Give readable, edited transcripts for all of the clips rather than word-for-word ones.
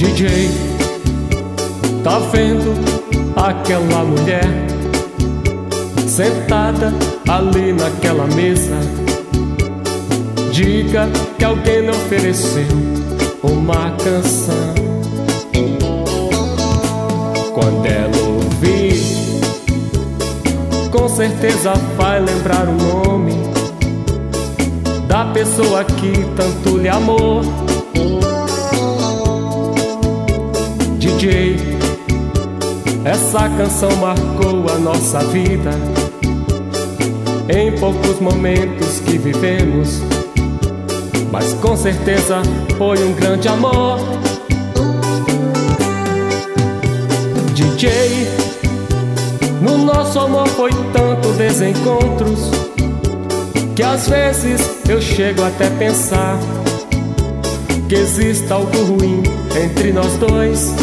DJ, tá vendo aquela mulher sentada ali naquela mesa? Diga que alguém lhe ofereceu uma canção. Quando ela ouvir, com certeza vai lembrar o nome da pessoa que tanto lhe amou. DJ, essa canção marcou a nossa vida em poucos momentos que vivemos, mas com certeza foi um grande amor. DJ, no nosso amor foi tanto desencontros que às vezes eu chego até pensar que exista algo ruim entre nós dois.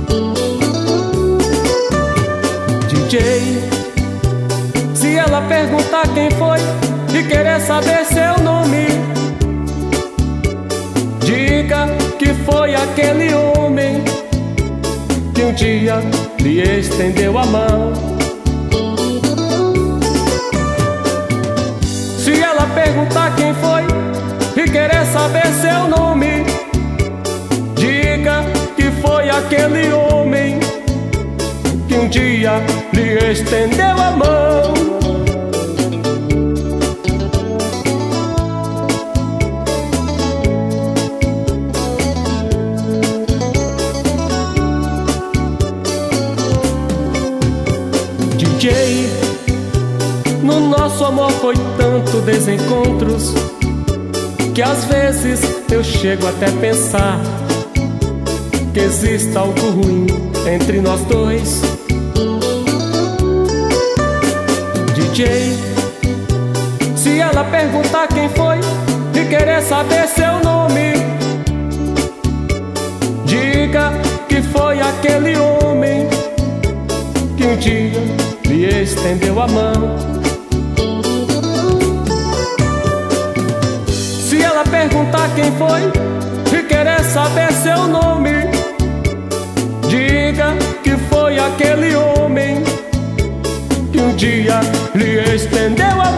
DJ, se ela perguntar quem foi e querer saber seu nome, diga que foi aquele homem que um dia lhe estendeu a mão. Se ela perguntar quem foi e querer saber seu nome, diga que foi aquele homem que um dia lhe estendeu a mão. DJ, no nosso amor foi tanto desencontros que às vezes eu chego até pensar que exista algo ruim entre nós dois. DJ, se ela perguntar quem foi e querer saber seu nome, diga que foi aquele homem que um dia lhe estendeu a mão. Se ela perguntar quem foi e querer saber seu nome, diga que foi aquele homem que um dia lhe estendeu a